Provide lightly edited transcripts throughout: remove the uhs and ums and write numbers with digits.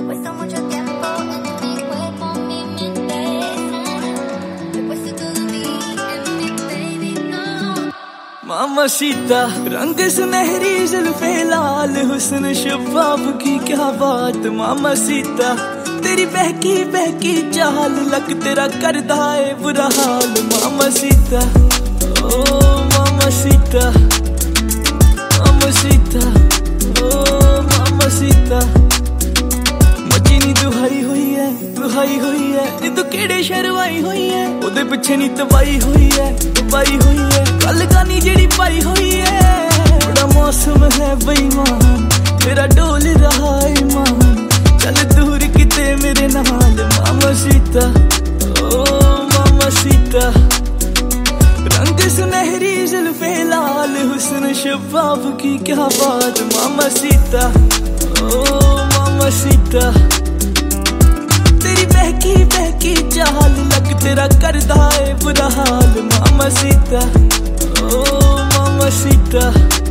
puesto mucho tiempo en mi cuerpo, mi mente sana. He puesto todo mi en mi baby, no. मामासीता रंग सुनहरी जुल्फे लाल हुस्न शबाब की क्या बात। मामासीता तेरी बहकी बहकी चाल लक तेरा करदा है बुरा हाल। मामासीता ओ मामासीता, मामासीता ओ मामासीता। मची नी दुहाई हुई है नी तू केड़े शहरवाई हुई है। ओदे पिछे नी तबाही हुई है गल गानी जेड़ी पाई हुई है। बड़ा मौसम है बेईमान तेरा डोल रहा ईमान। चल दूर किते मेरे नाल मामासीता ओ मामासीता। रंग सुनहरी जुल्फे लाल हुस्न शबाब की क्या बात। मामासीता ओ मामासीता तेरी बहकी बहकी चाल लग तेरा करदा है बुरा हाल। मामासीता ओ मामासीता।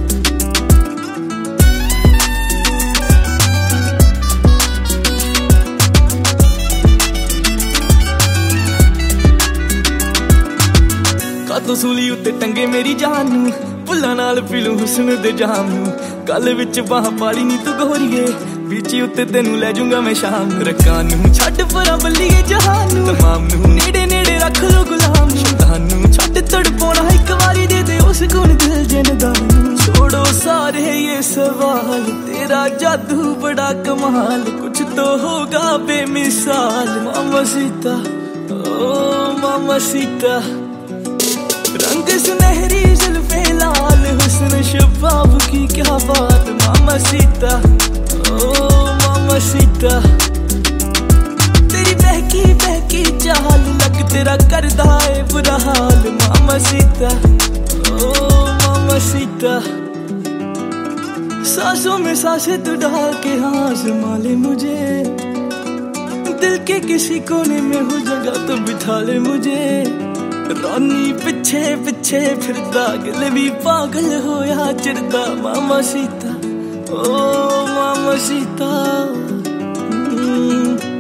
कातों सूली उत्ते टंगे मेरी जान नू भुल्लां नाल पीलू हुस्न दे जाम नू। गल विच बाह पाली नी तू गोरीए बीच उत्ते तेनू ले जाऊंगा मैं शाम। रकान नू छड्ड परां बल्लीए जहान नू तमाम नू नेड़े नेड़े रख लो गुलाम। शैतान नू छड्ड तड़पाउणा इक वारी दे दे उस गुण दिल जनदान नू। छोड़ो सारे ये सवाल तेरा जादू बड़ा कमाल कुछ तो होगा बेमिसाल। मामासीता ओ मामासीता रंग सुनहरी जुल्फे लाल हुस्न शबाब की क्या बात। मामासीता ओ मामासीता तेरी बहकी बहकी चाल लग तेरा करदा है बुरा हाल। मामासीता ओ मामासीता। सांसों में सांसें तू डाल के हाँ संभाले मुझे। दिल के किसी कोने में हो जगह तो बिठा ले मुझे। रानी पिछे पिछे फिरदा गल भी पागल होया चिरदा। मामासीता ओ मामासीता।